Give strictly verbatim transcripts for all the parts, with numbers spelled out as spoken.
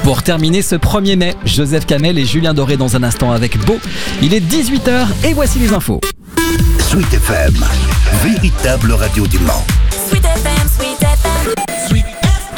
Pour terminer ce premier mai, Joseph Kamel et Julien Doré dans un instant avec Beau. Il est dix-huit heures et voici les infos. Sweet F M, véritable radio du Mans. Sweet F M, Sweet F M, Sweet F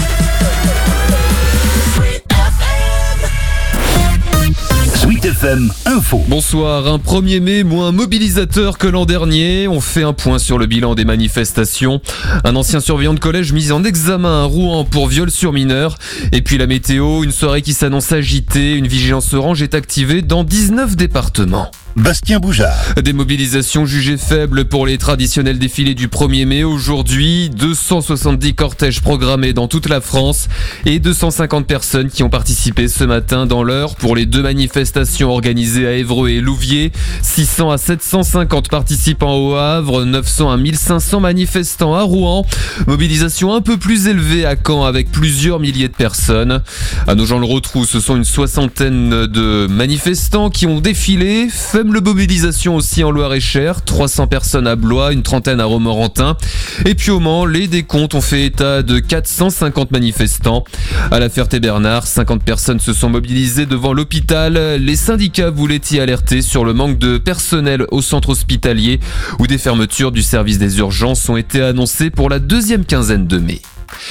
M, Sweet F M Info. Bonsoir, un premier mai moins mobilisateur que l'an dernier. On fait un point sur le bilan des manifestations. Un ancien surveillant de collège mis en examen à Rouen pour viol sur mineur. Et puis la météo, une soirée qui s'annonce agitée. Une vigilance orange est activée dans dix-neuf départements. Bastien Boujard. Des mobilisations jugées faibles pour les traditionnels défilés du premier mai. Aujourd'hui, deux cent soixante-dix cortèges programmés dans toute la France et deux cent cinquante personnes qui ont participé ce matin dans l'heure pour les deux manifestations organisées à Évreux et Louviers. six cents à sept cent cinquante participants au Havre, neuf cents à mille cinq cents manifestants à Rouen. Mobilisation un peu plus élevée à Caen avec plusieurs milliers de personnes. À Nogent-le-Rotrou, ce sont une soixantaine de manifestants qui ont défilé. Faible mobilisation aussi en Loir-et-Cher, trois cents personnes à Blois, une trentaine à Romorantin. Et puis au Mans, les décomptes ont fait état de quatre cent cinquante manifestants. À la Ferté-Bernard, cinquante personnes se sont mobilisées devant l'hôpital. Les syndicats voulaient y alerter sur le manque de personnel au centre hospitalier où des fermetures du service des urgences ont été annoncées pour la deuxième quinzaine de mai.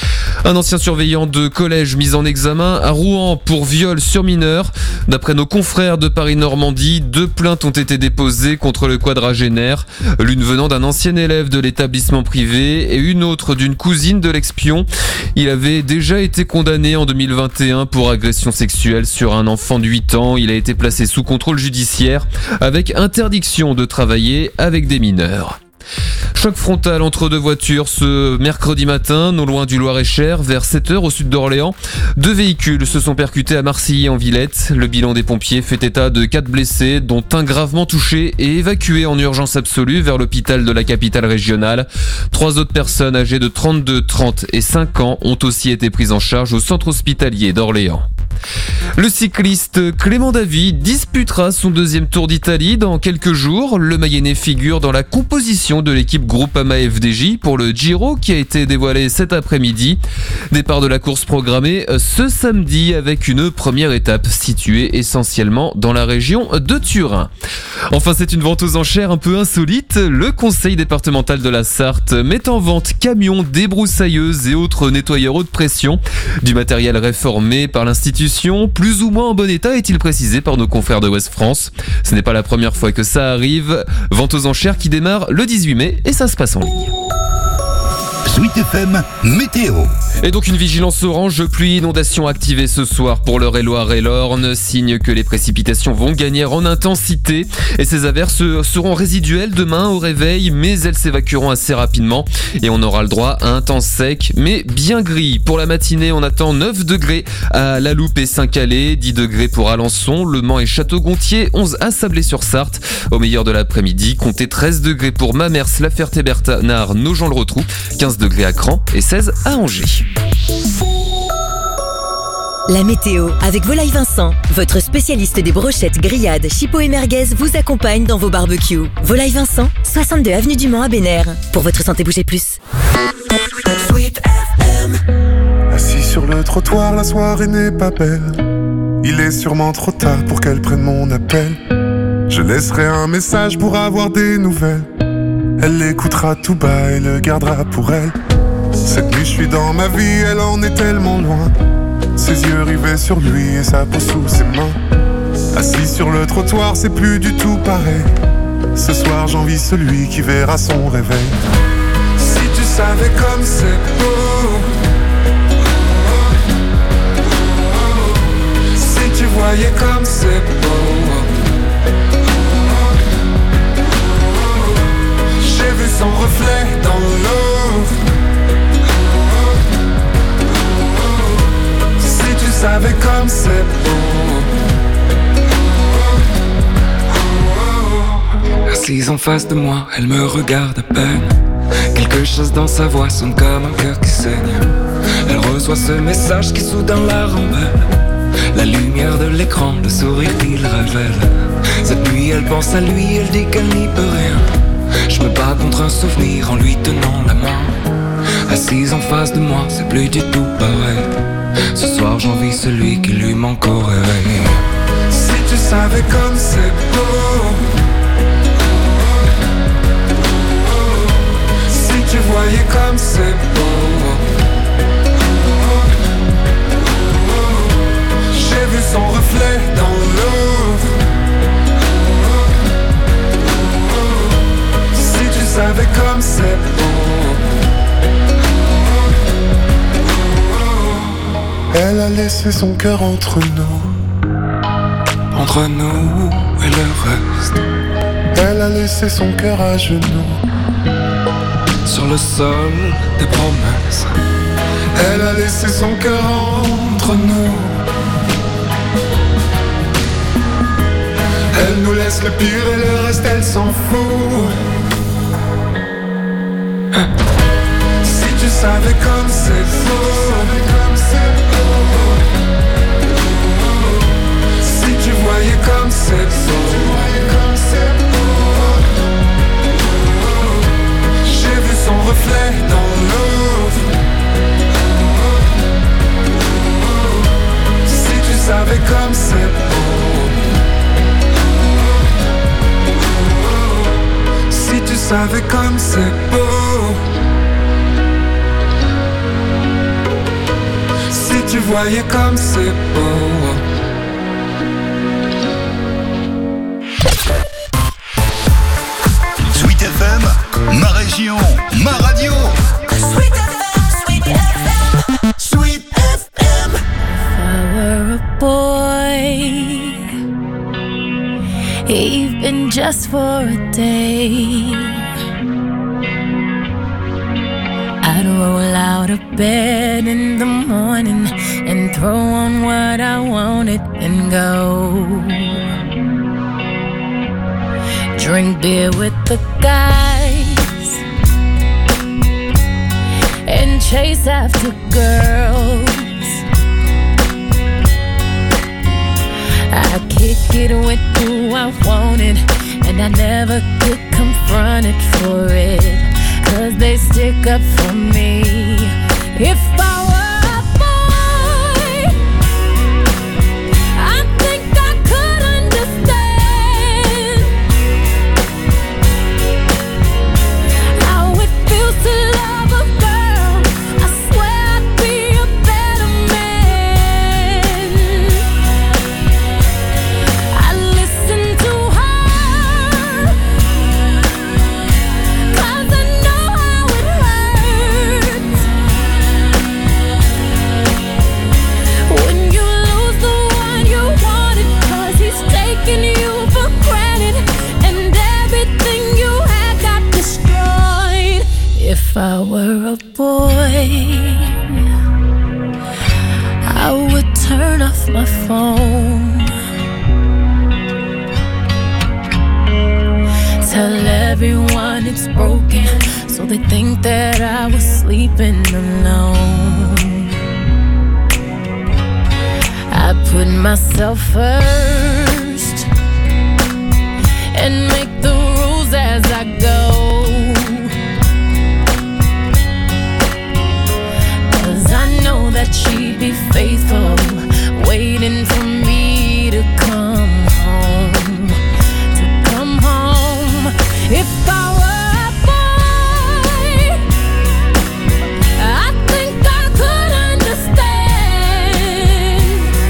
Un ancien surveillant de collège mis en examen à Rouen pour viol sur mineur. D'après nos confrères de Paris-Normandie, deux plaintes ont été déposées contre le quadragénaire, l'une venant d'un ancien élève de l'établissement privé et une autre d'une cousine de l'expion. Il avait déjà été condamné en deux mille vingt et un pour agression sexuelle sur un enfant de huit ans. Il a été placé sous contrôle judiciaire avec interdiction de travailler avec des mineurs. Choc frontal entre deux voitures ce mercredi matin, non loin du Loir-et-Cher, vers sept heures au sud d'Orléans. Deux véhicules se sont percutés à Marcilly-en-Villette. Le bilan des pompiers fait état de quatre blessés, dont un gravement touché et évacué en urgence absolue vers l'hôpital de la capitale régionale. Trois autres personnes âgées de trente-deux, trente et cinq ans ont aussi été prises en charge au centre hospitalier d'Orléans. Le cycliste Clément Davy disputera son deuxième Tour d'Italie dans quelques jours. Le Mayennais figure dans la composition de l'équipe Groupama F D J pour le Giro qui a été dévoilé cet après-midi. Départ de la course programmée ce samedi avec une première étape située essentiellement dans la région de Turin. Enfin, c'est une vente aux enchères un peu insolite. Le conseil départemental de la Sarthe met en vente camions, débroussailleuses et autres nettoyeurs haute pression. Du matériel réformé par l'institution, plus ou moins en bon état, est-il précisé par nos confrères de Ouest France. Ce n'est pas la première fois que ça arrive. Vente aux enchères qui démarre le dix-huit mai et ça se passe en ligne. Sweet F M Météo. Et donc une vigilance orange, pluie, inondation activée ce soir pour l'Eure-et-Loir et l'Orne, signe que les précipitations vont gagner en intensité et ces averses seront résiduelles demain au réveil, mais elles s'évacueront assez rapidement et on aura le droit à un temps sec mais bien gris. Pour la matinée, on attend neuf degrés à La Loupe et Saint-Calais, dix degrés pour Alençon, Le Mans et Château-Gontier, onze à Sablé-sur-Sarthe. Au meilleur de l'après-midi, comptez treize degrés pour Mamers, La Ferté-Bernard, Nogent-le-Rotrou, quinze degrés à Cran et seize à Angers. La météo avec Volaille Vincent, votre spécialiste des brochettes, grillades, chipots et merguez vous accompagne dans vos barbecues. Volaille Vincent, soixante-deux avenue du Mans à Bénère. Pour votre santé, bougez plus. Assis sur le trottoir, la soirée n'est pas belle. Il est sûrement trop tard pour qu'elle prenne mon appel. Je laisserai un message pour avoir des nouvelles. Elle l'écoutera tout bas et le gardera pour elle. Cette nuit je suis dans ma vie, elle en est tellement loin. Ses yeux rivés sur lui et sa peau sous ses mains. Assis sur le trottoir, c'est plus du tout pareil. Ce soir j'envie celui qui verra son réveil. Si tu savais comme c'est beau, si tu voyais comme c'est beau. J'ai vu son reflet dans l'eau. Si tu savais comme c'est beau. Assise en face de moi, elle me regarde à peine. Quelque chose dans sa voix sonne comme un cœur qui saigne. Elle reçoit ce message qui soudain la rembelle. La lumière de l'écran, le sourire qu'il révèle. Cette nuit elle pense à lui, elle dit qu'elle n'y peut rien. Je me bats contre un souvenir en lui tenant la main. Assise en face de moi, c'est plus du tout pareil. Ce soir j'envie celui qui lui manquerait. Si tu savais comme c'est beau, si tu voyais comme c'est beau. J'ai vu son reflet dans l'eau. Si tu savais comme c'est beau. Elle a laissé son cœur entre nous, Entre nous et le reste, elle a laissé son cœur à genoux, sur le sol des promesses. elle a laissé son cœur entre nous. Elle nous laisse le pire et le reste elle s'en fout. Si tu savais comme c'est beau, si tu voyais comme c'est beau. J'ai vu son reflet dans l'eau. Si tu savais comme c'est beau. Si tu savais comme c'est beau. Si tu voyais comme c'est beau. Sweet F M, ma région, ma radio. Sweet F M, Sweet F M, Sweet F M. If I were a boy, even just for a day, I'd roll out of bed in the morning and throw on what I wanted and go. Drink beer with the guys and chase after girls. I kick it with who I wanted, and I never get confronted for it, 'cause they stick up for me. If I were a boy, I think I could understand how it feels to love a girl. I swear I'd be a better man. I listen to her, 'cause I know how it hurts when you lose the one you wanted, 'cause he's taking you for granted and everything you had got destroyed. If I were a boy, I would turn off my phone, tell everyone it's broken, so they think that I was sleeping alone. I put myself first and make the rules as I go, 'cause I know that she'd be faithful, waiting for me to come home, to come home. If I were a boy, I think I could understand,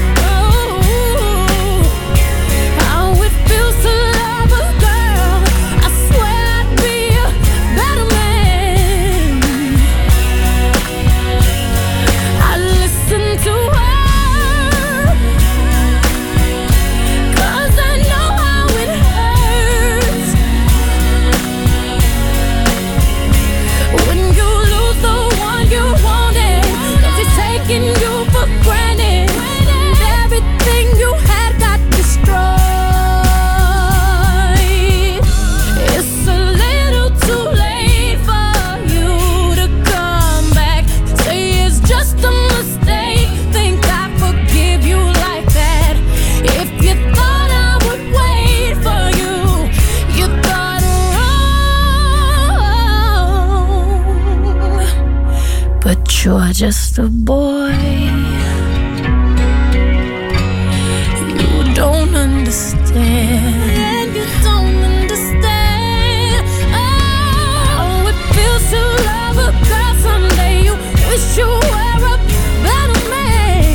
oh, how it feels to love a girl. I swear I'd be a better man. I listen to her, 'cause I know how it hurts when you lose the one you wanted, 'cause he's taking you for granted and everything you had got destroyed. It's a little too late for you to come back, say it's just a mistake, think I forgive you like that. If you thought I would wait for you, you thought wrong. But you're just a boy, don't understand. And you don't understand. Oh, it feels to love a girl someday. You wish you were a better man.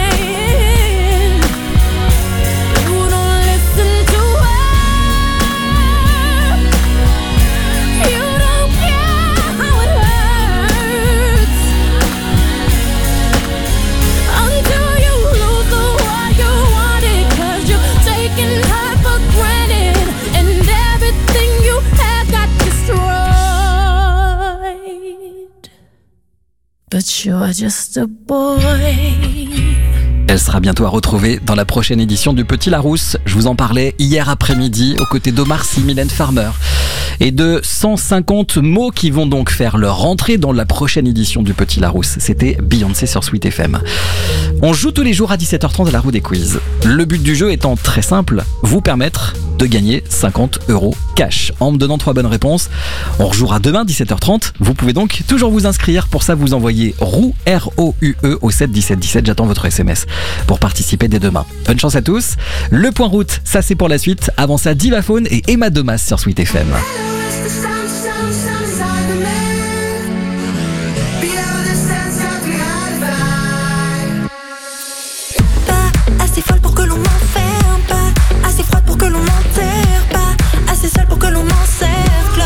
You don't listen to her. You don't care how it hurts until you lose the one you wanted. 'Cause you're taking her for granted, and everything you had got destroyed. But you're just a boy. Elle sera bientôt à retrouver dans la prochaine édition du Petit Larousse. Je vous en parlais hier après-midi aux côtés d'Omar Sy, Mylène Farmer et de cent cinquante mots qui vont donc faire leur entrée dans la prochaine édition du Petit Larousse. C'était Beyoncé sur Sweet F M. On joue tous les jours à dix-sept heures trente à la roue des quiz. Le but du jeu étant très simple, vous permettre de gagner cinquante euros cash en me donnant trois bonnes réponses. On rejouera demain dix-sept heures trente. Vous pouvez donc toujours vous inscrire. Pour ça, vous envoyez roue R O U E au sept dix-sept dix-sept. J'attends votre S M S pour participer dès demain. Bonne chance à tous. Le point route, ça c'est pour la suite. Avant ça, Divaphone et Emma Domas sur Sweet F M. Pas assez folle pour que l'on m'enferme, pas assez froide pour que l'on m'enterre, pas assez seule pour que l'on m'encercle.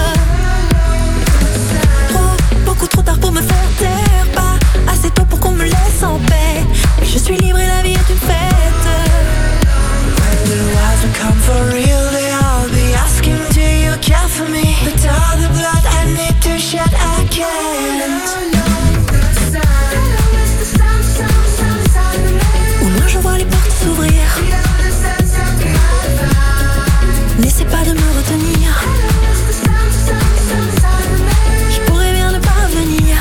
Trop, beaucoup trop tard pour me faire taire, pas assez tôt pour qu'on me laisse en paix. Mais je suis libre et la vie est une fête. When the wise will come for real, they all be asking, do you care for me? But all the blood I need to shed, I can't. Au loin je vois les portes s'ouvrir. N'essaie pas de me retenir. Je pourrais bien ne pas venir.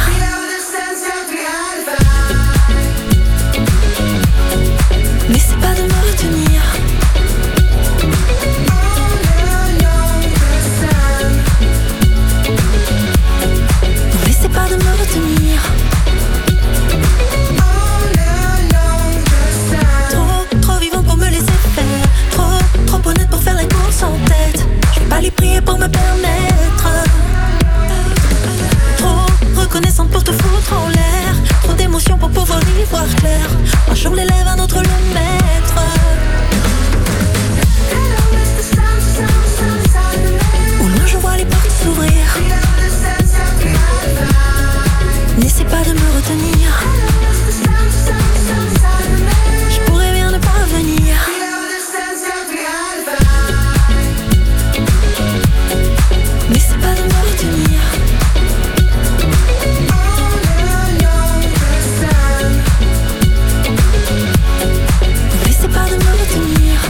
N'essaie pas de me retenir. N'essaie pas de me retenir. Trop, trop vivant pour me laisser faire. Trop, trop honnête pour faire les courses en tête. Je vais pas les prier pour me permettre. Trop reconnaissante pour te foutre en l'air. Trop d'émotions pour pouvoir y voir clair. Un jour l'élève, un autre le maître. Au loin je vois les portes s'ouvrir. N'essaie pas de me retenir. Je pourrais bien ne pas venir. N'essaie pas de me retenir. N'essaie pas de me retenir.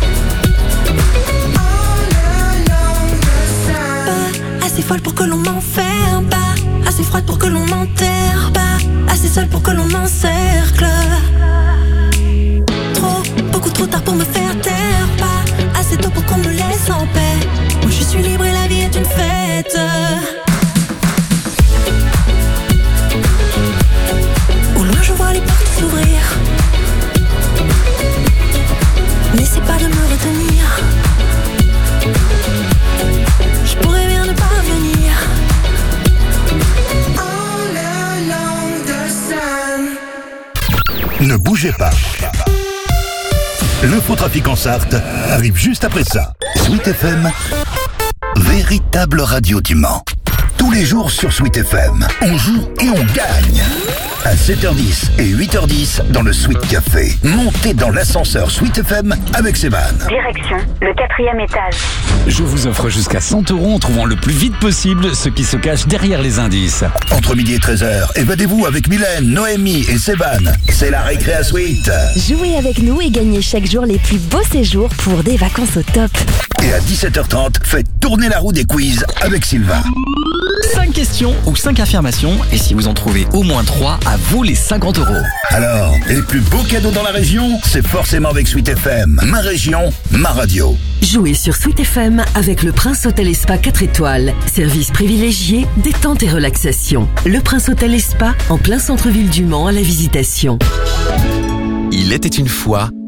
Pas assez folle pour que l'on m'enferme, pas assez froide pour que l'on m'enterre, pas assez seule pour que l'on m'encercle. Trop, beaucoup trop tard pour me faire taire, pas assez tôt pour qu'on me laisse en paix. Moi je suis libre et la vie est une fête. Au loin je vois les portes s'ouvrir. N'essaie pas de me retenir. Je pourrais bien ne pas venir. Ne bougez pas. L'infotrafic en Sarthe arrive juste après ça. Sweet F M, véritable radio du Mans. Tous les jours sur Sweet F M, on joue et on gagne. À sept heures dix et huit heures dix dans le Sweet Café. Montez dans l'ascenseur Sweet F M avec Sévan. Direction le quatrième étage. Je vous offre jusqu'à cent euros en trouvant le plus vite possible ce qui se cache derrière les indices. Entre midi et treize heures, évadez-vous avec Mylène, Noémie et Sévan. C'est la récré à Sweet. Jouez avec nous et gagnez chaque jour les plus beaux séjours pour des vacances au top. Et à dix-sept heures trente, faites tourner la roue des quiz avec Sylvain. cinq questions ou cinq affirmations, et si vous en trouvez au moins trois, à vous les cinquante euros. Alors, les plus beaux cadeaux dans la région, c'est forcément avec Sweet F M. Ma région, ma radio. Jouez sur Sweet F M avec le Prince Hôtel et Spa quatre étoiles. Service privilégié, détente et relaxation. Le Prince Hôtel et Spa en plein centre-ville du Mans à la Visitation. Il était une fois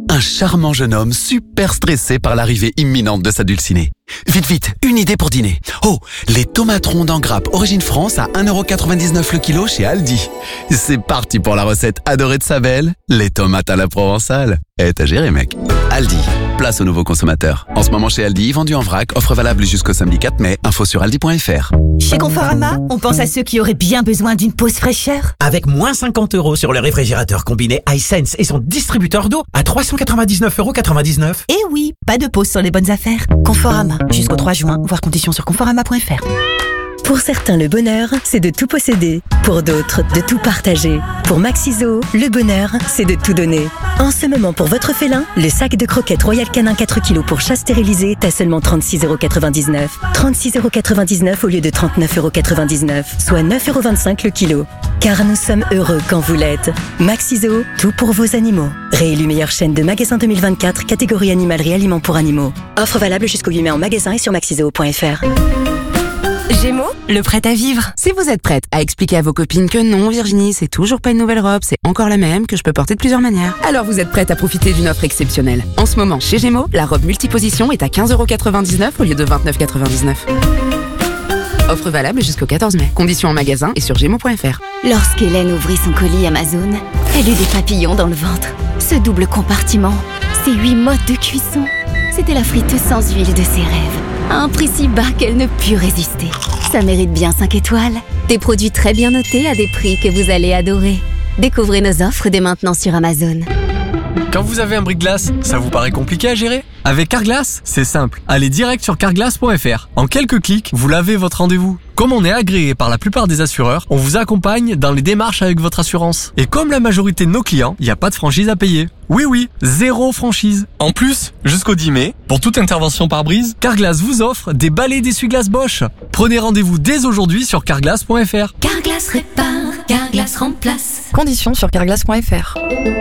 un charmant jeune homme super stressé par l'arrivée imminente de sa dulcinée. Vite, vite, une idée pour dîner. Oh, les tomates rondes en grappe origine France à un euro quatre-vingt-dix-neuf le kilo chez Aldi. C'est parti pour la recette adorée de sa belle, les tomates à la provençale. Eh, t'as géré, mec. Aldi, place aux nouveaux consommateurs. En ce moment chez Aldi, vendu en vrac, offre valable jusqu'au samedi quatre mai. Info sur aldi point f r. Chez Conforama, on pense à ceux qui auraient bien besoin d'une pause fraîcheur. Avec moins cinquante euros sur le réfrigérateur combiné iSense et son distributeur d'eau à trois cent quatre-vingt-dix-neuf euros quatre-vingt-dix-neuf. Et oui, pas de pause sur les bonnes affaires. Conforama, jusqu'au trois juin, voir conditions sur conforama point f r. Pour certains, le bonheur, c'est de tout posséder. Pour d'autres, de tout partager. Pour Maxiso, le bonheur, c'est de tout donner. En ce moment, pour votre félin, le sac de croquettes Royal Canin quatre kilos pour chat stérilisé est à seulement trente-six euros quatre-vingt-dix-neuf. trente-six euros quatre-vingt-dix-neuf au lieu de trente-neuf euros quatre-vingt-dix-neuf, soit neuf euros vingt-cinq le kilo. Car nous sommes heureux quand vous l'êtes. Maxiso, tout pour vos animaux. Réélu meilleure chaîne de magasins deux mille vingt-quatre, catégorie animalerie aliments pour animaux. Offre valable jusqu'au huit mai en magasin et sur maxiso point f r. Gémeaux, le prêt à vivre. Si vous êtes prête à expliquer à vos copines que non, Virginie, c'est toujours pas une nouvelle robe, c'est encore la même, que je peux porter de plusieurs manières, alors vous êtes prête à profiter d'une offre exceptionnelle. En ce moment, chez Gémeaux, la robe multiposition est à quinze euros quatre-vingt-dix-neuf au lieu de vingt-neuf euros quatre-vingt-dix-neuf. Offre valable jusqu'au quatorze mai. Conditions en magasin et sur gémeaux point f r. Lorsqu'Hélène ouvrit son colis Amazon, elle eut des papillons dans le ventre. Ce double compartiment, ces huit modes de cuisson, c'était la friteuse sans huile de ses rêves. À un prix si bas qu'elle ne put résister. Ça mérite bien cinq étoiles. Des produits très bien notés à des prix que vous allez adorer. Découvrez nos offres dès maintenant sur Amazon. Quand vous avez un bris-de-glace, ça vous paraît compliqué à gérer? Avec Carglass, c'est simple. Allez direct sur carglass point f r. En quelques clics, vous lavez votre rendez-vous. Comme on est agréé par la plupart des assureurs, on vous accompagne dans les démarches avec votre assurance. Et comme la majorité de nos clients, il n'y a pas de franchise à payer. Oui oui, zéro franchise. En plus, jusqu'au dix mai, pour toute intervention par brise, Carglass vous offre des balais d'essuie-glace Bosch. Prenez rendez-vous dès aujourd'hui sur carglass point f r. Carglass répare, Carglass remplace. Conditions sur carglass point f r.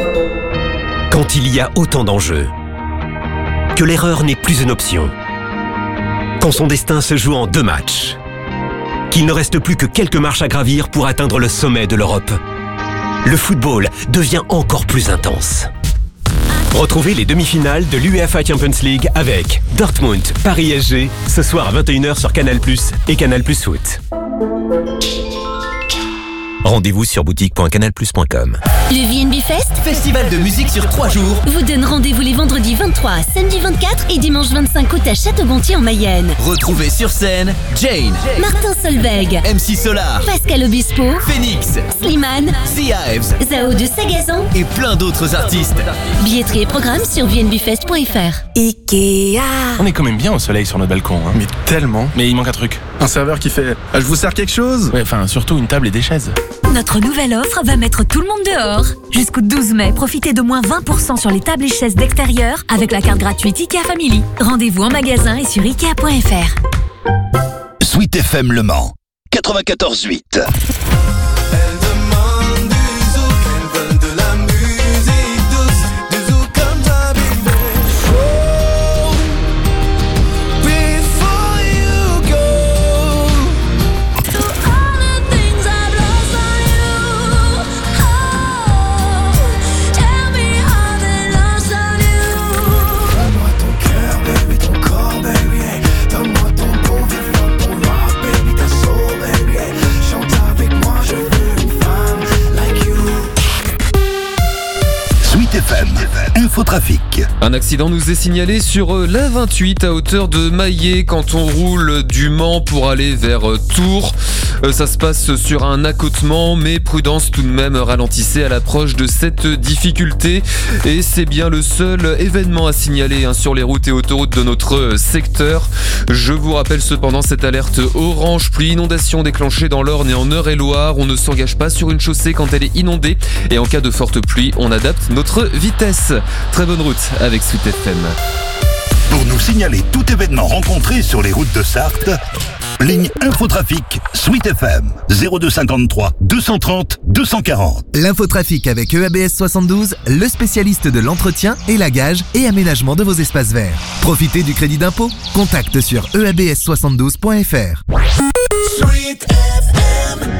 Quand il y a autant d'enjeux, que l'erreur n'est plus une option, quand son destin se joue en deux matchs, qu'il ne reste plus que quelques marches à gravir pour atteindre le sommet de l'Europe, le football devient encore plus intense. Retrouvez les demi-finales de l'UEFA Champions League avec Dortmund, Paris S G, ce soir à vingt et une heures sur Canal plus, et Canal plus Foot. Rendez-vous sur boutique point canal plus point com. Le V N B Fest, festival de musique sur trois jours, vous donne rendez-vous les vendredis vingt-trois, samedi vingt-quatre et dimanche vingt-cinq août à Château-Gontier en Mayenne. Retrouvez sur scène Jane, Martin Solveig, M C Solar, Pascal Obispo, Phoenix, Slimane, The Hives, Zao de Sagazan et plein d'autres artistes. Billetterie et programme sur v n b fest point f r. Ikea. On est quand même bien au soleil sur notre balcon, hein. Mais tellement. Mais il manque un truc. Un serveur qui fait ah, je vous sers quelque chose. Ouais, enfin surtout une table et des chaises. Notre nouvelle offre va mettre tout le monde dehors. Jusqu'au douze mai, profitez de moins vingt pour cent sur les tables et chaises d'extérieur avec la carte gratuite Ikea Family. Rendez-vous en magasin et sur ikea point f r. Sweet F M Le Mans, quatre-vingt-quatorze huit. F M, Infotrafic. Un accident nous est signalé sur l'A vingt-huit à hauteur de Maillé quand on roule du Mans pour aller vers Tours. Ça se passe sur un accotement, mais prudence tout de même, ralentissez à l'approche de cette difficulté. Et c'est bien le seul événement à signaler hein, sur les routes et autoroutes de notre secteur. Je vous rappelle cependant cette alerte orange pluie inondation déclenchée dans l'Orne et en Eure-et-Loire. On ne s'engage pas sur une chaussée quand elle est inondée et en cas de forte pluie, on adapte notre vitesse. Très bonne route avec Sweet F M. Pour nous signaler tout événement rencontré sur les routes de Sarthe, ligne Infotrafic Sweet F M zéro deux cinquante-trois deux cent trente deux cent quarante. L'infotrafic avec E A B S soixante-douze, le spécialiste de l'entretien, élagage et aménagement de vos espaces verts. Profitez du crédit d'impôt. Contacte sur e a b s soixante-douze point f r. Sweet F M.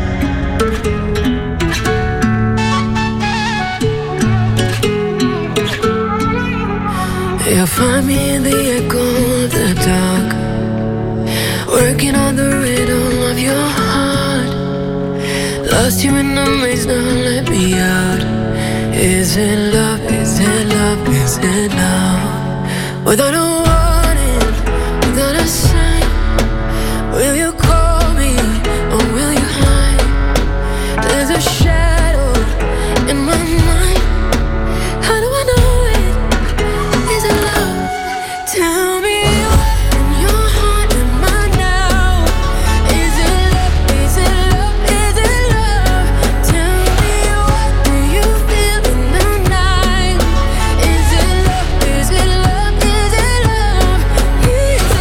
find me in the echo of the dark, working on the rhythm of your heart. Lost you in the maze, now let me out. Is it love, is it love, is it love? Without a warning, without a sign, will you call me or will you hide? There's a shadow in my mind. How do I know it? Is it love? Tell me what in your heart am I now? Is it love? Is it love? Is it love? Tell me what do you feel in the night? Is it love? Is it love? Is it love? Is it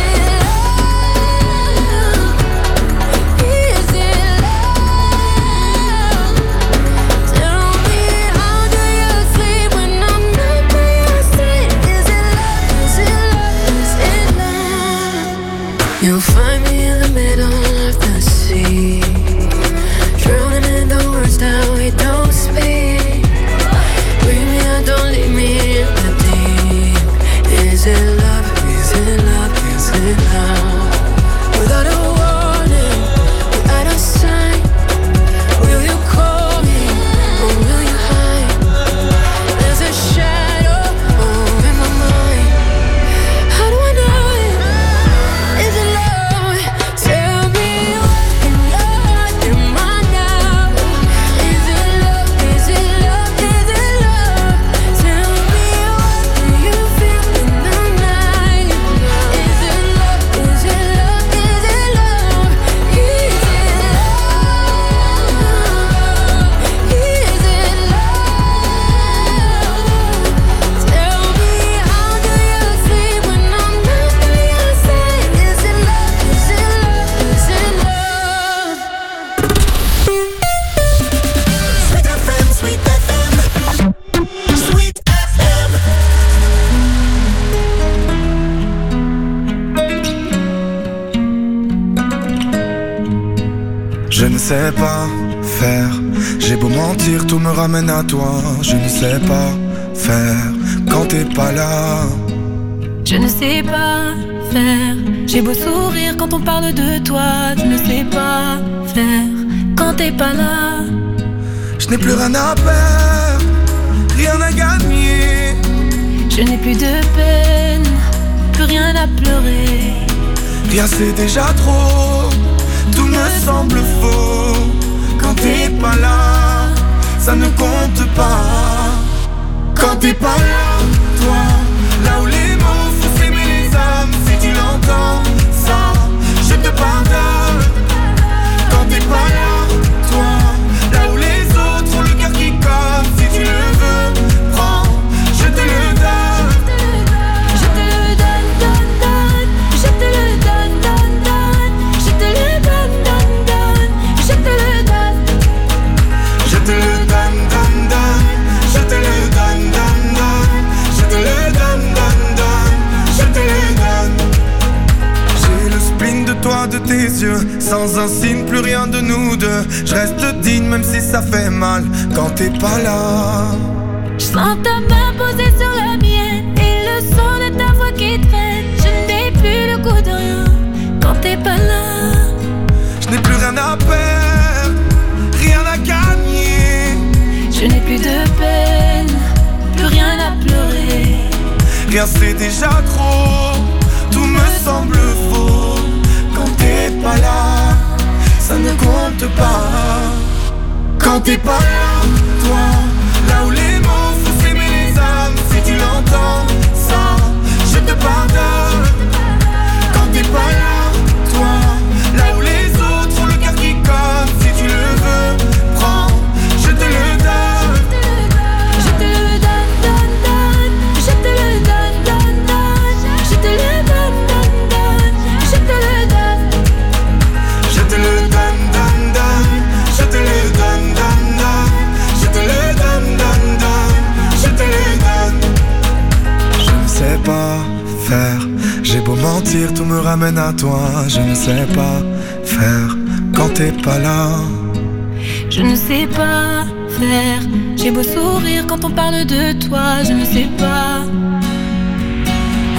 love? Is it love? Tell me how do you sleep when I'm not by your side? Is it love? Is it love? Is it love? You'll find me in the middle of the sea, drowning in the words that we don't speak. Bring me out, don't leave me in the deep. Is it love? Is it love? Is it love? Without a warning, without a sign, will you call me or will you hide? There's a shadow over my mind. How do I know it? Is it love? Tell me what in your heart am I now? Is it love? Is it love? Is it love? Tell me what do you feel in the night? Is it love? Is it love? Is it love? Is it love? Is it love? Tell me how do you sleep when I'm not by your side? Is it love? Is it love? Is it love? Sweet F M, Sweet F M, Sweet F M. Je ne sais pas faire, j'ai beau mentir, tout me ramène à toi. Je ne sais pas faire quand t'es pas là. Je ne sais pas faire. J'ai beau sourire quand on parle de toi. Je ne sais pas faire quand t'es pas là. Je n'ai plus rien à perdre, rien à gagner. Je n'ai plus de peine, plus rien à pleurer. Rien c'est déjà trop, tout me semble faux. Quand t'es pas là, ça ne compte pas. Quand t'es pas là, toi, là où les mots font s'aimer les âmes. Si tu l'entends, ça, je te pardonne. Quand t'es pas là, toi, là où les autres ont le cœur qui colle. Si tu le veux, prends, je te le donne. Je te le donne, donne, donne. Je te le donne, donne, donne. Je te le donne, donne, donne. Je te le donne. Je te le donne, donne, donne. Je te le donne, donne, donne. Je te le donne, donne, donne. Je te le donne. J'ai le spleen de toi, de tes yeux. Sans un signe, plus rien de nous deux. Je reste digne même si ça fait mal quand t'es pas là. Je sens ta main posée sur la mienne et le son de ta voix qui traîne. Je n'ai plus le goût de rien quand t'es pas là. Je n'ai plus rien à perdre, rien à gagner. Je n'ai plus de peine, plus rien à pleurer. Rien c'est déjà trop, tout me semble faux. Quand t'es pas là, ça ne compte pas. Quand t'es pas là, toi, là où les mots font s'aimer les âmes. Si tu l'entends, ça, je te pardonne. Quand t'es pas là, toi, là où les autres ont le cœur qui colle. Si tu le veux, prends, je te le donne. Je te le donne, donne, donne. Je te le donne, donne, donne. Je te le donne, donne, donne. Je te le donne. Je te le donne, donne, donne. Je te le donne, donne, donne. Je te le donne, donne, donne. Je te le donne. Je ne sais pas faire, j'ai beau mentir, tout me ramène à toi. Je ne sais pas faire quand t'es pas là. Je ne sais pas faire. J'ai beau sourire quand on parle de toi. Je ne sais pas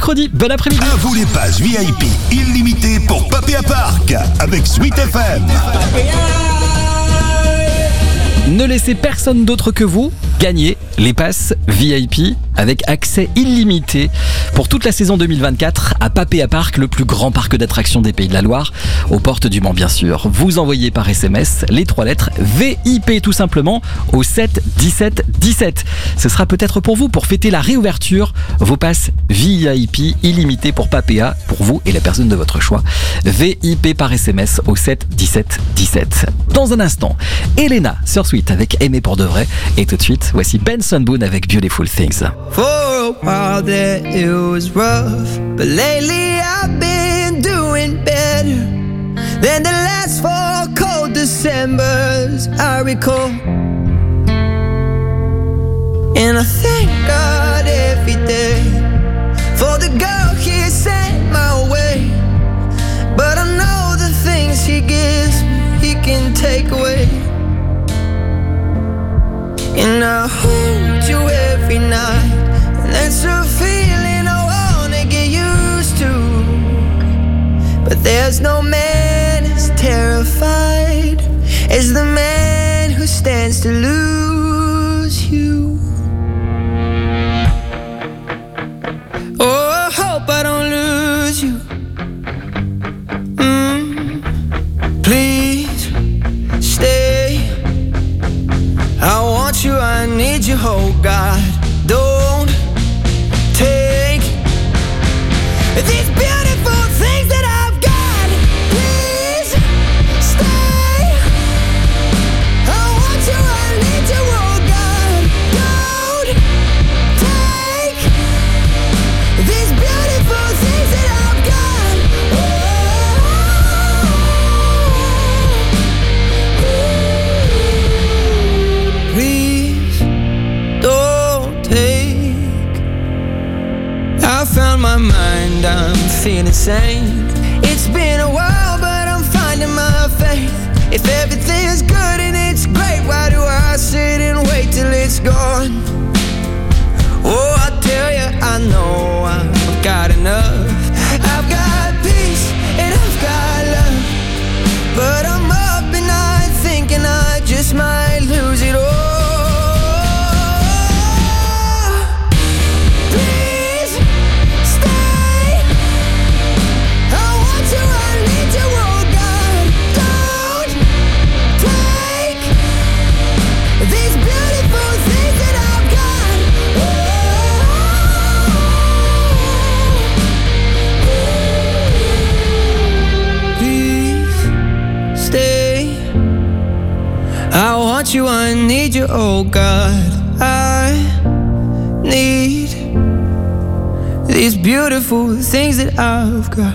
mercredi. Bon après-midi. À vous les passes V I P illimitées pour Papéa Park avec Sweet F M. Ne laissez personne d'autre que vous gagner les passes V I P avec accès illimité pour toute la saison deux mille vingt-quatre à Papéa Park, le plus grand parc d'attractions des Pays de la Loire, aux portes du Mans bien sûr. Vous envoyez par S M S les trois lettres V I P tout simplement au sept dix-sept dix-sept. Ce sera peut-être pour vous pour fêter la réouverture, vos passes V I P illimitées pour Papéa, pour vous et la personne de votre choix. V I P par S M S au sept dix-sept dix-sept. Dans un instant, Elena sur Sweet avec Aimer pour de vrai, et tout de suite, voici Benson Boone avec Beautiful Things. For a while there it was rough, but lately I've been doing better than the last four cold Decembers I recall. And I thank God every day for the girl He sent my way, but I know the things He gives me He can take away. And I hold you every night, and that's a feeling I wanna get used to. But there's no man as terrified as the man who stands to lose you. Oh, I hope I don't lose you. Mm. Please stay. I want you, I need you, oh God. Don't take these beautiful things that I've got. Please stay. I want you, I need you, oh God. Don't take these beautiful things that I've got. Oh, please don't take. I found my mind, I'm feeling sane. It's been a while, but I'm finding my faith. If everything's good and it's great, why do I sit and wait till it's gone? Oh, I tell you, I know I've got enough. I've got peace and I've got love, but I'm up and night thinking I just might lose it all. I want you, I need you, oh God. I need these beautiful things that I've got.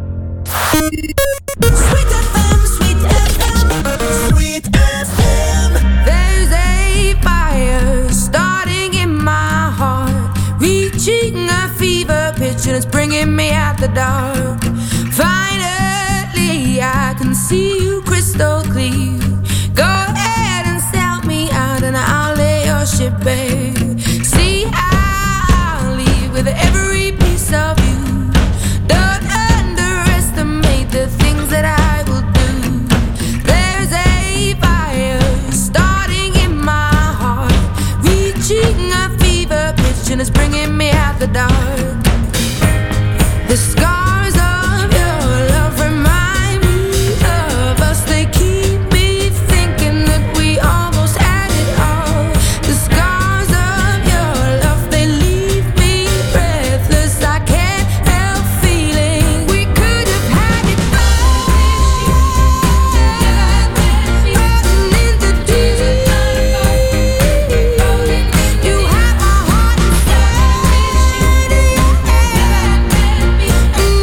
Sweet F M, Sweet F M, Sweet F M. There's a fire starting in my heart, reaching a fever pitch and it's bringing me out the dark. Finally, I can see you crystal clear. Go ahead and sell me out and I'll lay your ship bare. See, I'll leave with every piece of you. Don't underestimate the things that I will do. There's a fire starting in my heart, reaching a fever pitch and it's bringing me out the dark. The scars of your love remind me of us. They keep me thinking that we almost had it all. The scars of your love, they leave me breathless. I can't help feeling we could have had it all. Floating in the deep, you have my heart inside. And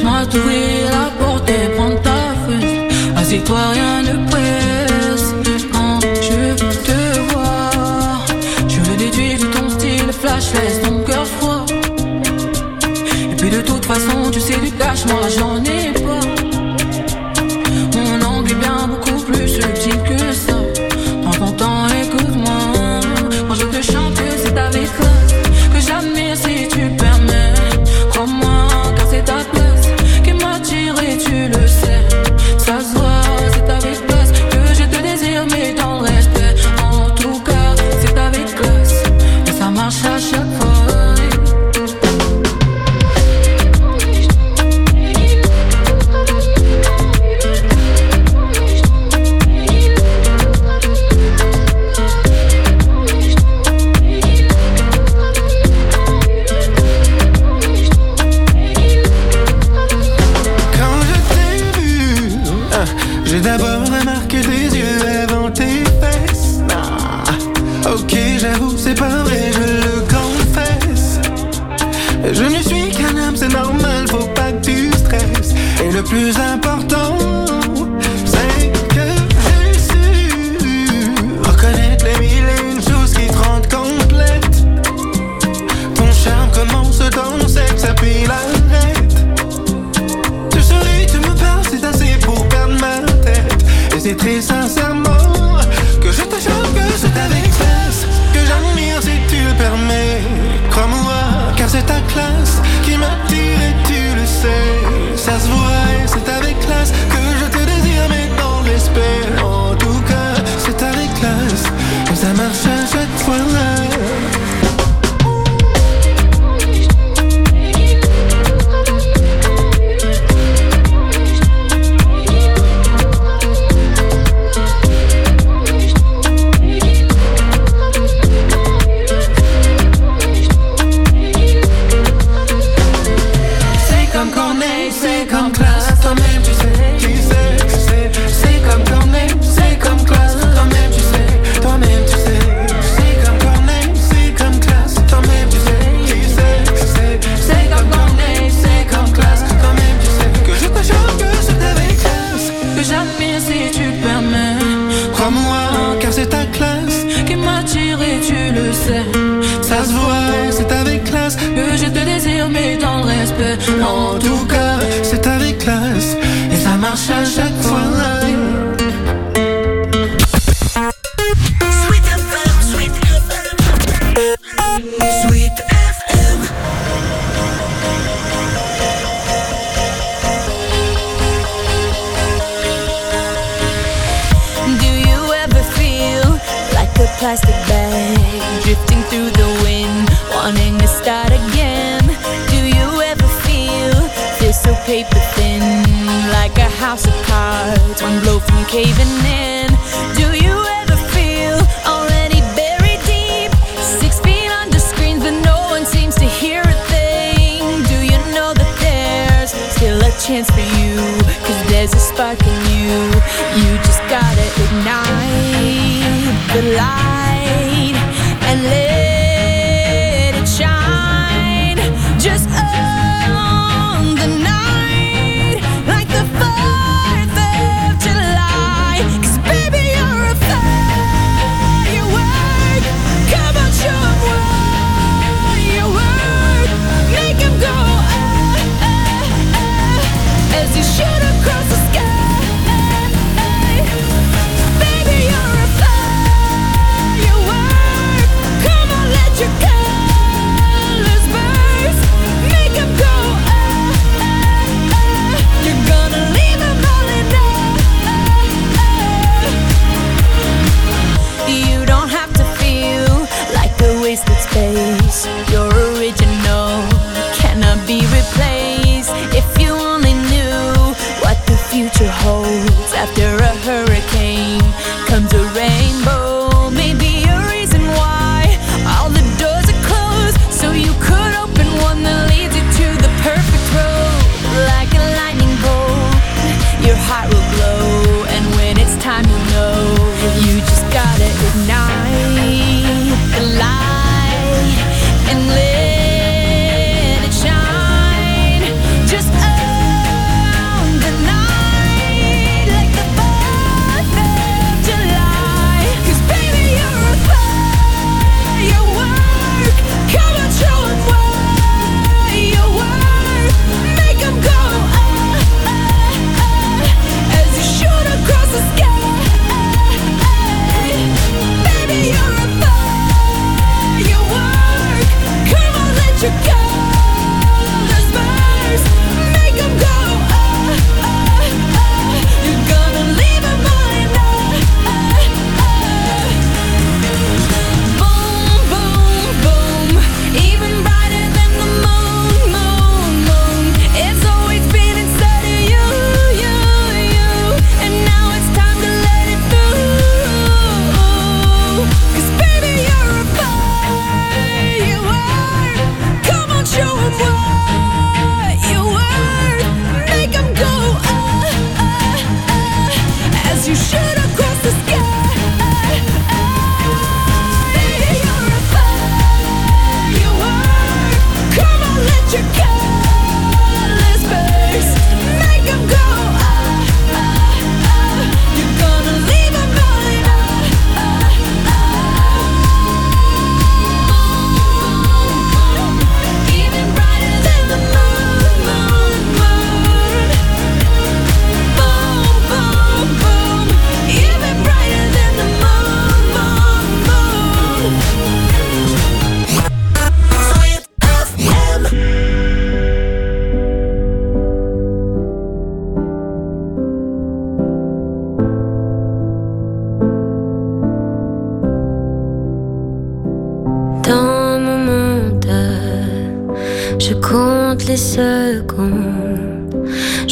Laisse-moi t'ouvrir la porte et prendre ta fesse. Assieds-toi, rien ne presse. Quand je te vois, je le déduis de ton style flash, laisse ton cœur froid. Et puis de toute façon, tu sais du cash, moi j'en ai pas. Mon angle est bien beaucoup plus subtil que ça. Prends ton temps, écoute-moi. Quand je te chante, c'est avec classe que j'admire si tu permets. Crois-moi, car c'est ta place qui m'attire et tu le sais. Ça se voit, c'est avec classe que je te désire, mais dans le respect. En tout cas, c'est avec classe et ça marche à chaque fois. J'ai d'abord remarqué tes yeux avant tes fesses. Ah, ok, j'avoue, c'est pas vrai, je le confesse. Je ne suis qu'un homme, c'est normal, faut pas que tu stresses. Et le plus important, c'est que j'ai su reconnaître les mille et une choses qui te rendent complète. Ton charme commence dans le sexe, puis l'arrête. Tu souris, tu me parles, c'est assez pour perdre ma tête. Et c'est très sincèrement que je te chante, que c'est avec classe que j'admire si tu le permets. Crois-moi, car c'est ta classe qui m'attire et tu le sais. Ça se voit et c'est avec classe que je te désire, mais dans le respect. En tout cas, c'est avec classe que ça marche à chaque fois. Ça se voit, c'est avec classe que je te désire, mais dans le respect. En tout cas, c'est avec classe et ça marche à chaque fois. Sweet F M, Sweet F M, Sweet F M. Do you ever feel like a plastic bag drifting through the wind, wanting to start again? Do you ever feel this so paper thin, like a house of cards, one blow from caving in? Do you ever feel already buried deep, six feet under screens but no one seems to hear a thing? Do you know that there's still a chance for you, cause there's a spark in you, you just gotta ignite the light and let it shine. Just own the night like the fourth of July. Cause baby, you're a firework. Come on, show 'em what you work. Make 'em go ah, ah, ah, as you shoot across the sky. Baby, you're a firework. Come on, let your colors burst. Make 'em go ah, ah, ah. You're gonna leave 'em all in awe. You don't have to feel like a wasted space. You're original, cannot be replaced. If you only knew what the future holds, after a hurricane comes a rainbow. Maybe a reason why all the doors are closed, so you could open one that leads you to the perfect road. Like a lightning bolt, your heart will glow, and when it's time you know, you just gotta ignite the light and let it shine. Just own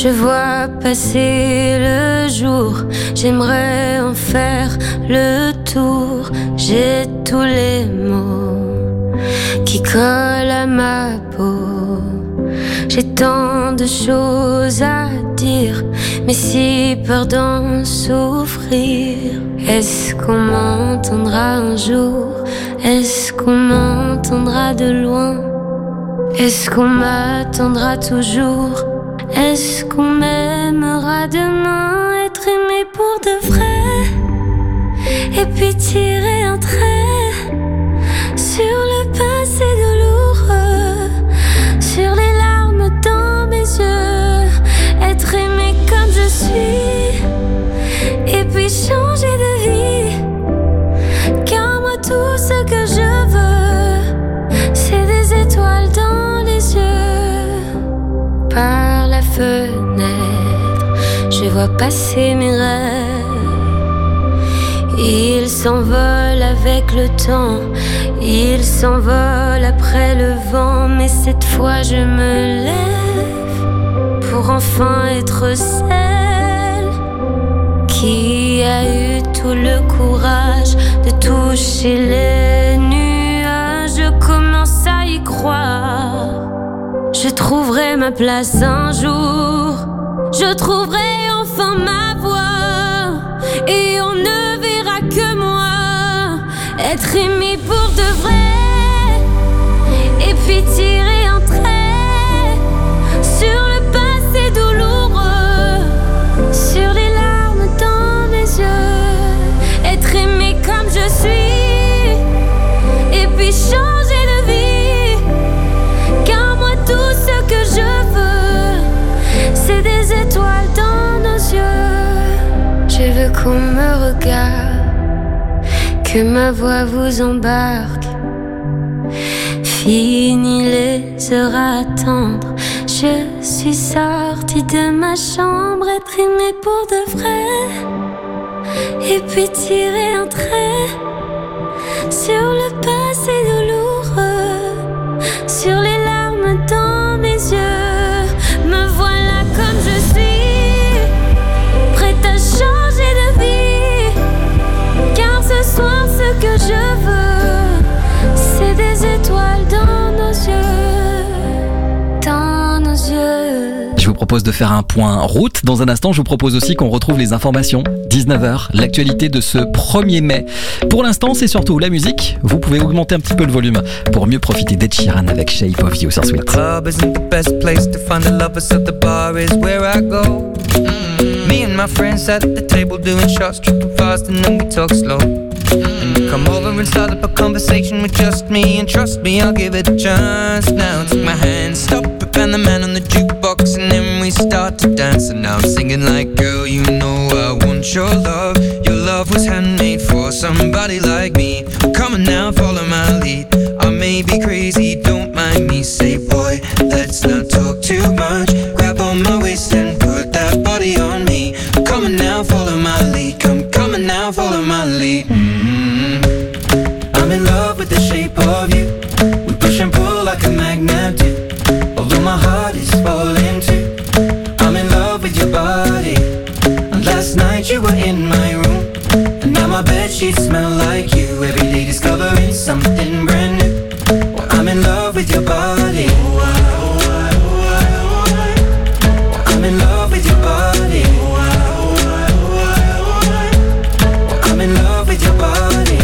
Je vois passer le jour, j'aimerais en faire le tour. J'ai tous les mots qui collent à ma peau. J'ai tant de choses à dire, mais si peur d'en souffrir. Est-ce qu'on m'entendra un jour? Est-ce qu'on m'entendra de loin? Est-ce qu'on m'attendra toujours? Est-ce qu'on m'aimera demain? Être aimé pour de vrai, et puis tirer un trait sur le passé douloureux, sur les larmes dans mes yeux. Être aimé comme je suis, et puis changer de vie. Car moi tout ce que je veux, c'est des étoiles dans les yeux. Par la fenêtre, je vois passer mes rêves. Ils s'envolent avec le temps, ils s'envolent après le vent. Mais cette fois je me lève pour enfin être celle qui a eu tout le courage de toucher les nuages. Je commence à y croire. Je trouverai ma place un jour. Je trouverai enfin ma voix, et on ne verra que moi. Être aimé pour de vrai, et puis tirer un trait sur le passé douloureux, sur les larmes dans mes yeux. Être aimé comme je suis, et puis changer de vie. Car moi tout ce que je veux, c'est des étoiles dans nos yeux. Je veux qu'on me regarde, que ma voix vous embarque. Fini les heures à attendre, je suis sortie de ma chambre. Être aimée pour de vrai, et puis tirer un trait sur le passé douloureux, sur les larmes dans mes yeux. Me voilà comme je suis, prête à changer de vie. Car ce soir ce que je veux, c'est des étoiles dans nos yeux, dans nos yeux. Je vous propose de faire un point route. Dans un instant, je vous propose aussi qu'on retrouve les informations. dix-neuf heures, l'actualité de ce premier mai. Pour l'instant, c'est surtout la musique. Vous pouvez augmenter un petit peu le volume pour mieux profiter d'Ed Sheeran avec Shape of You sur Sweet. The club isn't the best place to find the lovers, so the bar is where I go. Mm-hmm. Me and my friends at the table doing shots, tripping fast and then we talk slow. And you come over and start up a conversation with just me, and trust me, I'll give it a chance. Now take my hand, stop it, and the man on the jukebox, and then we start to dance. And now I'm singing like, girl, you know I want your love. Your love was handmade for somebody like me. Come on now, follow my lead. I may be crazy, don't mind me. Say, boy, let's not talk too much. Grab on my waist and put that body on me. Come on now, follow my lead. Come, come on now, follow my lead. Mm-hmm. I'm in love with the shape of you. We push and pull like a magnet do. Although my heart is falling too. I'm in love with your body. And last night you were in my room, and now my bedsheets smell like you. Every day discovering something brand new. Well, I'm in love with your body. I'm in love with your body. I'm in love with your body.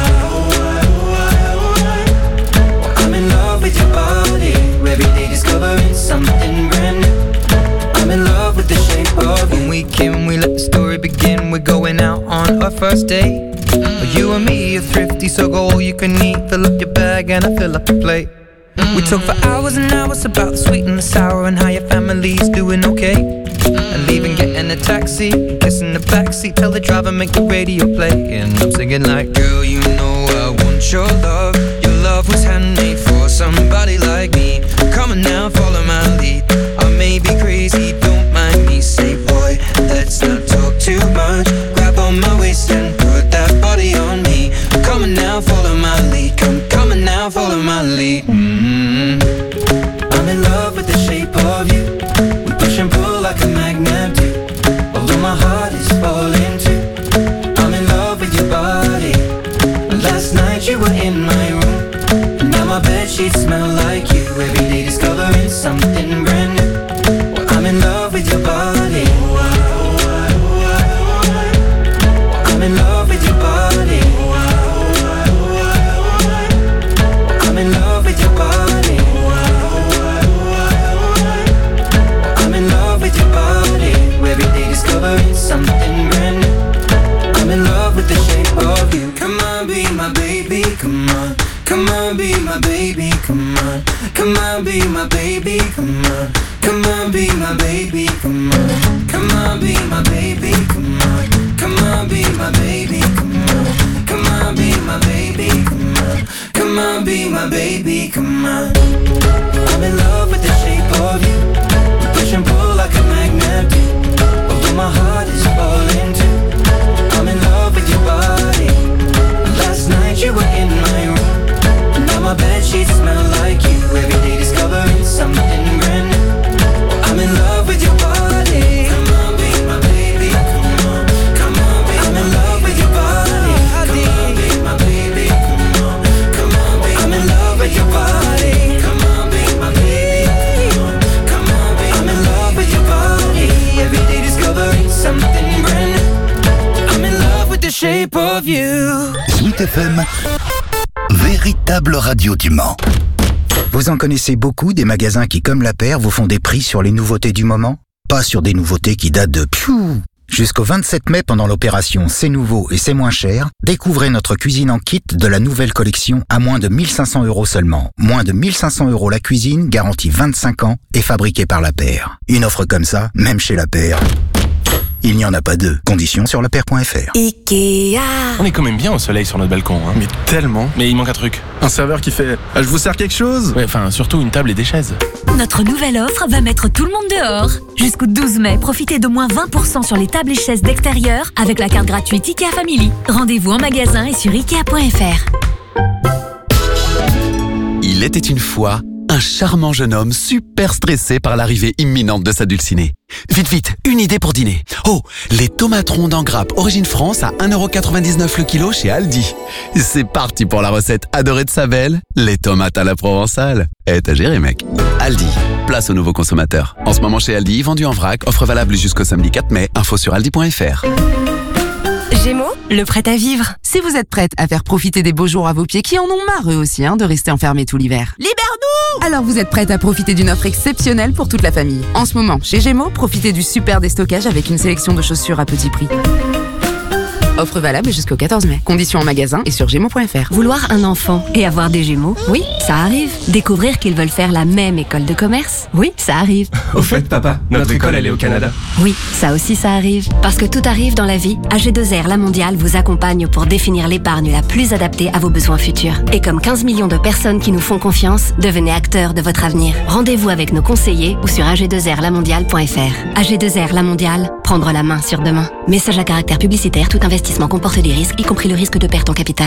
I'm in love with your body. Every day discovering something brand new. I'm in love with the shape of you. When we came, we let the story begin. We're going out on our first date. Mm. You and me are thrifty, so go all you can eat. Fill up your bag and I fill up the plate. Mm. We talk for hours and hours about the sweet and the sour, and how your family's doing okay. Mm. And leaving, getting a taxi, kissing the backseat, tell the driver make the radio play. And I'm singing like, girl, you know I want your love. Your love was handmade for somebody like me. Come on now, follow my lead. I may be crazy, don't mind me. Say, boy, let's not talk too much. Grab on my waist and put that body on me. Come on now, follow my lead. Come, come on now, follow my lead. Mm-hmm. I'm in love with the shape of you. We push and pull like a magnet. my baby, come on. Come on, be my baby, come on. Come on, be my baby, come on. Come on, be my baby, come on. Come on, be my baby, come on. Come on, be my baby, come on. Come on, be my baby, come on. I'm in love with the shape of you. We push and pull like a magnet do. Although my heart is falling too. I'm in love with your body. Last night you were in my room. Now my bedsheets smell like you. Every day discovering something brand new. I'm in love with your body. Come on, be my baby. Come on, come on, be I'm in love with your body. Come on, be my baby. Come on, come on, be I'm in love with your body. Come on, be my baby. Come on, come on, be I'm in love with your body. Every day discovering something brand new. I'm in love with the shape of you. Sweet F M, véritable radio du Mans. Vous en connaissez beaucoup des magasins qui, comme La Paire, vous font des prix sur les nouveautés du moment? Pas sur des nouveautés qui datent de piou. Jusqu'au vingt-sept mai, pendant l'opération C'est nouveau et c'est moins cher, découvrez notre cuisine en kit de la nouvelle collection à moins de mille cinq cents euros seulement. Moins de mille cinq cents euros la cuisine, garantie vingt-cinq ans et fabriquée par La Paire. Une offre comme ça, même chez La Paire, il n'y en a pas deux. Conditions sur lapaire point f r. Ikea. On est quand même bien au soleil sur notre balcon, hein. Mais tellement. Mais il manque un truc. Un serveur qui fait ah, je vous sers quelque chose? Ouais, enfin, surtout une table et des chaises. Notre nouvelle offre va mettre tout le monde dehors. Jusqu'au douze mai, profitez de moins vingt pour cent sur les tables et chaises d'extérieur avec la carte gratuite Ikea Family. Rendez-vous en magasin et sur ikea point f r. Il était une fois un charmant jeune homme super stressé par l'arrivée imminente de sa dulcinée. Vite, vite, une idée pour dîner. Oh, les tomates rondes en grappe Origine France à un euro quatre-vingt-dix-neuf le kilo chez Aldi. C'est parti pour la recette adorée de sa belle, les tomates à la provençale. Eh, t'as géré, mec. Aldi, place aux nouveaux consommateurs. En ce moment chez Aldi, vendu en vrac, offre valable jusqu'au samedi quatre mai. Info sur aldi point f r. Gémeaux, le prêt à vivre. Si vous êtes prête à faire profiter des beaux jours à vos pieds qui en ont marre eux aussi hein, de rester enfermés tout l'hiver. Libère-nous! Alors vous êtes prête à profiter d'une offre exceptionnelle pour toute la famille. En ce moment, chez Gémeaux, profitez du super déstockage avec une sélection de chaussures à petit prix. Offre valable jusqu'au quatorze mai. Conditions en magasin et sur gémeaux point f r. Vouloir un enfant et avoir des jumeaux, oui, ça arrive. Découvrir qu'ils veulent faire la même école de commerce, oui, ça arrive. Au fait, papa, notre école, elle est au Canada. Oui, ça aussi, ça arrive. Parce que tout arrive dans la vie, A G deux R La Mondiale vous accompagne pour définir l'épargne la plus adaptée à vos besoins futurs. Et comme quinze millions de personnes qui nous font confiance, devenez acteurs de votre avenir. Rendez-vous avec nos conseillers ou sur a g deux r la mondiale point f r. A G deux R La Mondiale, prendre la main sur demain. Message à caractère publicitaire, tout investissement comporte des risques, y compris le risque de perte en capital.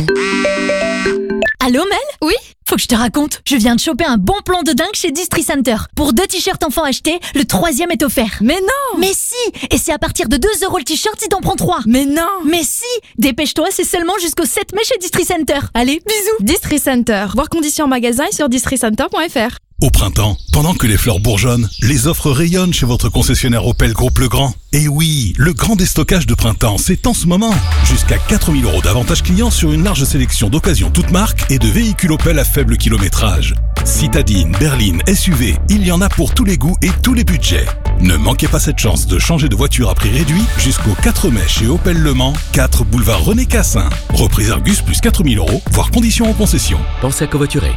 Allô Mel? Oui? Faut que je te raconte, je viens de choper un bon plan de dingue chez Distri Center. Pour deux t-shirts enfants achetés, le troisième est offert. Mais non! Mais si! Et c'est à partir de deux euros le t-shirt si t'en prends trois. Mais non! Mais si! Dépêche-toi, c'est seulement jusqu'au sept mai chez Distri Center. Allez, bisous! Distri Center, voir conditions en magasin et sur distri center point f r. Au printemps, pendant que les fleurs bourgeonnent, les offres rayonnent chez votre concessionnaire Opel Groupe Legrand. Et oui, le grand déstockage de printemps, c'est en ce moment. Jusqu'à quatre mille euros d'avantages clients sur une large sélection d'occasions toutes marques et de véhicules Opel à faible kilométrage. Citadine, berline, S U V, il y en a pour tous les goûts et tous les budgets. Ne manquez pas cette chance de changer de voiture à prix réduit jusqu'au quatre mai chez Opel Le Mans, quatre boulevard René Cassin. Reprise Argus plus quatre mille euros, voire conditions en concession. Pensez à covoiturer.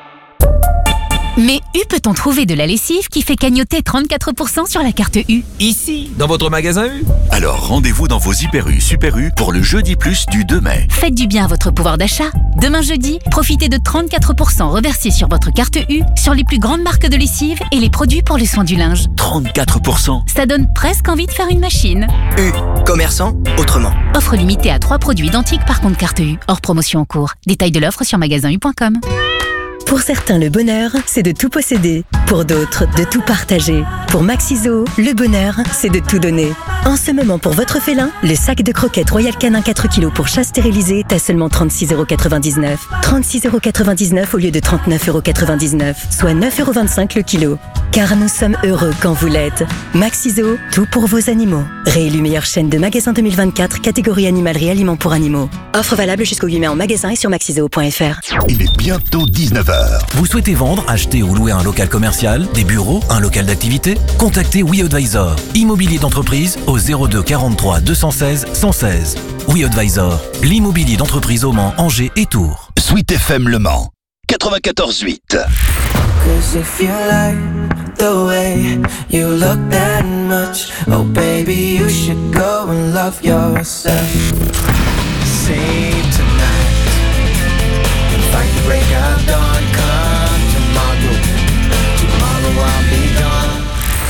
Mais U peut-on trouver de la lessive qui fait cagnotter trente-quatre pour cent sur la carte U? Ici, dans votre magasin U. Alors rendez-vous dans vos Hyper U, Super U pour le jeudi plus du deux mai. Faites du bien à votre pouvoir d'achat. Demain jeudi, profitez de trente-quatre pour cent reversés sur votre carte U sur les plus grandes marques de lessive et les produits pour le soin du linge. trente-quatre pour cent. Ça donne presque envie de faire une machine. U, commerçant autrement. Offre limitée à trois produits identiques par compte carte U. Hors promotion en cours. Détail de l'offre sur magasin u point com. Pour certains, le bonheur, c'est de tout posséder. Pour d'autres, de tout partager. Pour Maxiso, le bonheur, c'est de tout donner. En ce moment, pour votre félin, le sac de croquettes Royal Canin quatre kilos pour chat stérilisé est à seulement trente-six euros quatre-vingt-dix-neuf. trente-six euros quatre-vingt-dix-neuf au lieu de trente-neuf euros quatre-vingt-dix-neuf, soit neuf euros vingt-cinq le kilo. Car nous sommes heureux quand vous l'êtes. Maxiso, tout pour vos animaux. Réélu meilleure chaîne de magasins deux mille vingt-quatre, catégorie animalerie aliments pour animaux. Offre valable jusqu'au huit mai en magasin et sur maxiso point f r. Il est bientôt dix-neuf heures. Vous souhaitez vendre, acheter ou louer un local commercial, des bureaux, un local d'activité? Contactez WeAdvisor. Immobilier d'entreprise au zéro deux quarante-trois deux cent seize cent seize. WeAdvisor, l'immobilier d'entreprise au Mans, Angers et Tours. Sweet F M Le Mans quatre-vingt-quatorze huit. Cause if you like the way you look that much, oh baby, you should go and love yourself. Save tonight, fight the break of dawn, come tomorrow, tomorrow I'll be gone.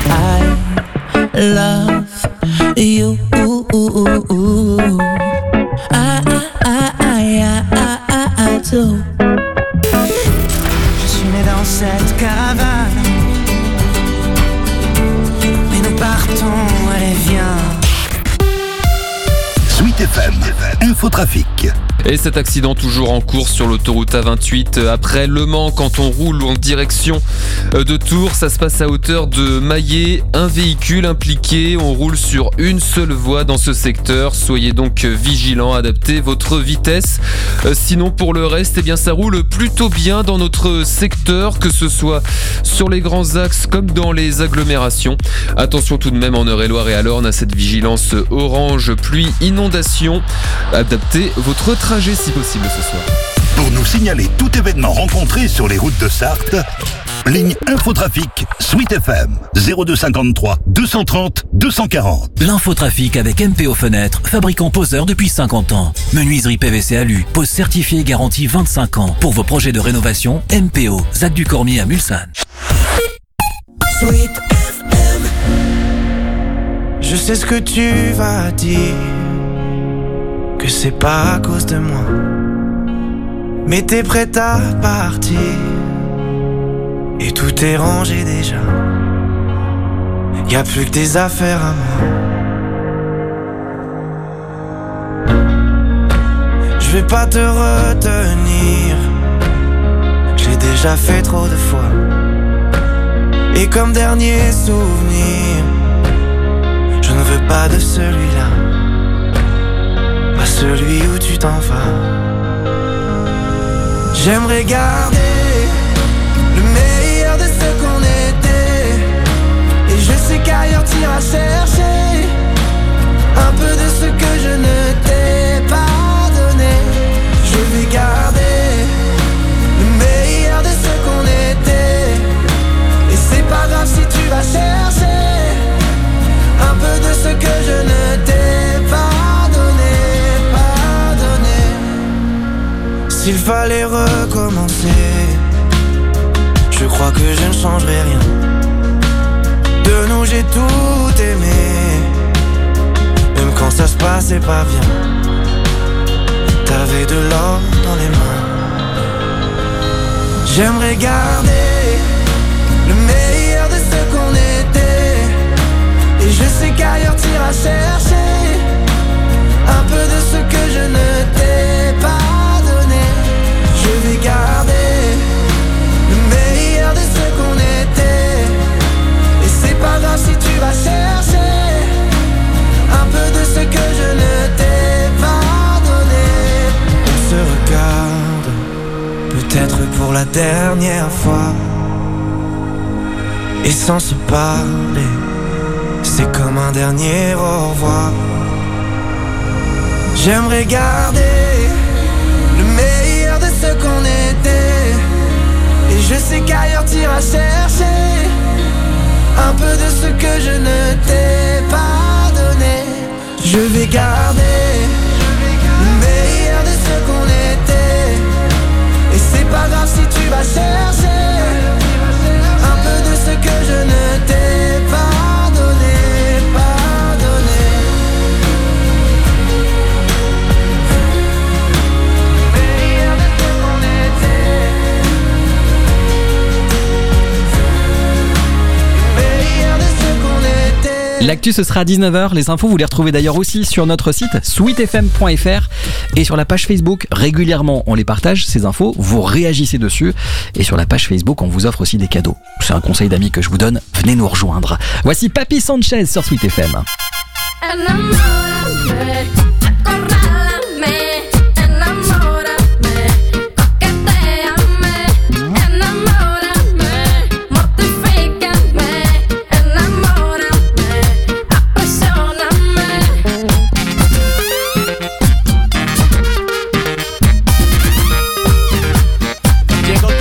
I love you, I, I, I, I, I, I do. Je suis né dans cette caravane, mais nous partons, allez viens. Sweet F M, Infotrafic. Et cet accident toujours en cours sur l'autoroute A vingt-huit après Le Mans quand on roule en direction de Tours. Ça se passe à hauteur de Maillé. Un véhicule impliqué. On roule sur une seule voie dans ce secteur. Soyez donc vigilants, adaptez votre vitesse. Sinon pour le reste, eh bien ça roule plutôt bien dans notre secteur, que ce soit sur les grands axes comme dans les agglomérations. Attention tout de même en Eure-et-Loir et à l'Orne à cette vigilance orange pluie inondation. Adaptez votre trajet si possible ce soir. Pour nous signaler tout événement rencontré sur les routes de Sarthe, ligne Infotrafic Sweet F M zéro deux cinquante-trois deux cent trente deux cent quarante. L'infotrafic avec M P O Fenêtres, fabricant poseur depuis cinquante ans. Menuiserie P V C Alu, pose certifiée garantie vingt-cinq ans. Pour vos projets de rénovation, M P O, Zac du Cormier à Mulsanne. Sweet F M. Je sais ce que tu vas dire, que c'est pas à cause de moi, mais t'es prête à partir et tout est rangé déjà. Y'a plus que des affaires à moi. Je vais pas te retenir, j'ai déjà fait trop de fois. Et comme dernier souvenir, je ne veux pas de celui-là, pas celui où tu t'en vas. J'aimerais garder le meilleur de ce qu'on était, et je sais qu'ailleurs t'iras chercher un peu de ce que je ne t'ai pas donné. Je vais garder le meilleur de ce qu'on était, et c'est pas grave si tu vas chercher un peu de ce que je ne t'ai pas donné, pas donné. S'il fallait recommencer, je crois que je ne changerai rien. De nous j'ai tout aimé, même quand ça se passait pas bien. T'avais de l'or dans les mains. J'aimerais garder le meilleur de ce qu'on était, et je sais qu'ailleurs t'iras chercher un peu de ce que je ne t'ai pas donné. Je vais garder le meilleur de ce qu'on était, et c'est pas grave si tu vas chercher un peu de ce que je ne t'ai pas donné. On se regarde, peut-être pour la dernière fois, et sans se parler, c'est comme un dernier au revoir. J'aimerais garder le meilleur de ce qu'on était, et je sais qu'ailleurs t'iras chercher un peu de ce que je ne t'ai pas donné. Je vais garder le meilleur de ce qu'on était, et c'est pas grave si tu vas chercher un peu de ce que je ne t'ai pas donné, pas donné. Le meilleur de ce qu'on était, le meilleur de ce qu'on était. L'actu ce sera à dix-neuf heures, les infos vous les retrouvez d'ailleurs aussi sur notre site sweet f m point f r et sur la page Facebook. Régulièrement on les partage ces infos, vous réagissez dessus, et sur la page Facebook on vous offre aussi des cadeaux. C'est un conseil d'amis que je vous donne, venez nous rejoindre. Voici Papi Sanchez sur Sweet F M. Llegó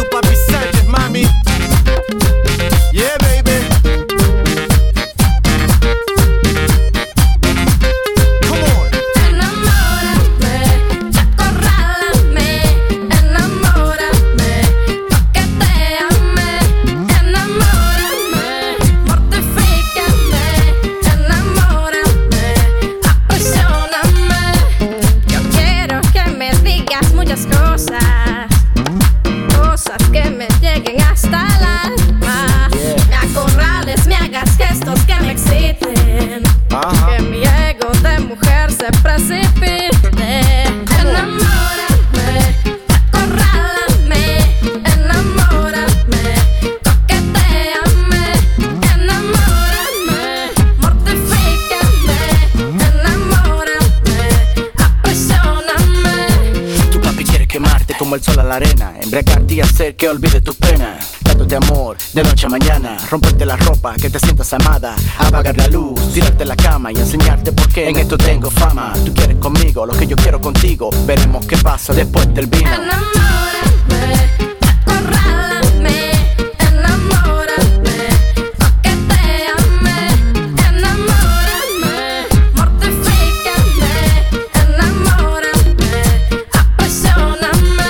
Ajá. Que mi ego de mujer se precipite. Enamórame, acorrálame, enamórame, coquetéame, enamórame, mortifícame, enamórame, aprisioname. Tu papi quiere quemarte como el sol a la arena, embriagarte y hacer que olvides tus penas. Dándote amor de noche a mañana, romperte la ropa, que te sientas amada, apagar la luz, tirarte en la cama y enseñarte por qué en esto tengo fama. Tú quieres conmigo lo que yo quiero contigo, veremos qué pasa después del vino. Enamórame, acorrálame, enamórame, coquetéame, enamórame, mortifícame, enamórame, aprisioname.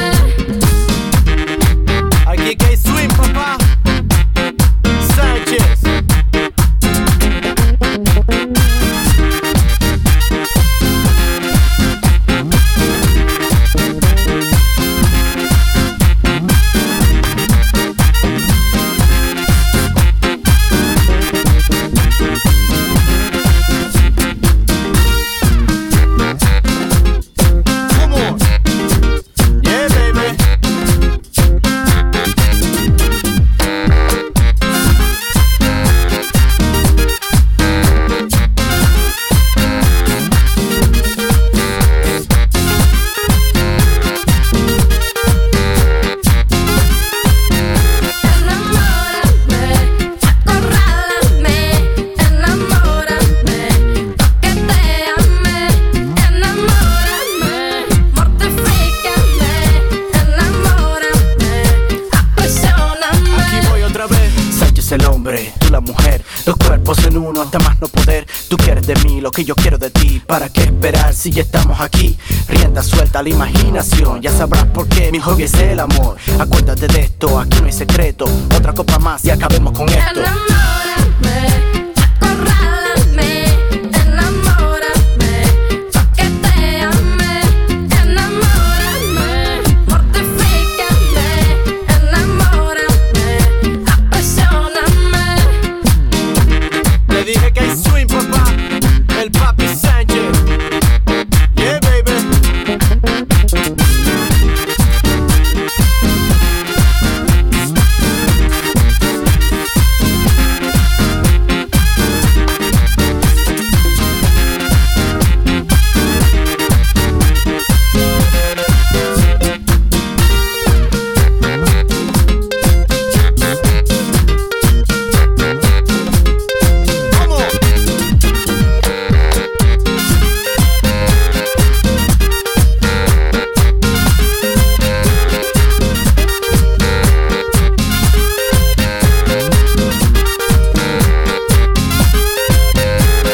Aquí que hay swing, papá. Sánchez. Hasta más no poder, tú quieres de mí lo que yo quiero de ti. ¿Para qué esperar si ya estamos aquí? Rienda suelta a la imaginación, ya sabrás por qué mi hobby es el amor. Acuérdate de esto, aquí no hay secreto. Otra copa más y acabemos con esto. Enamórame.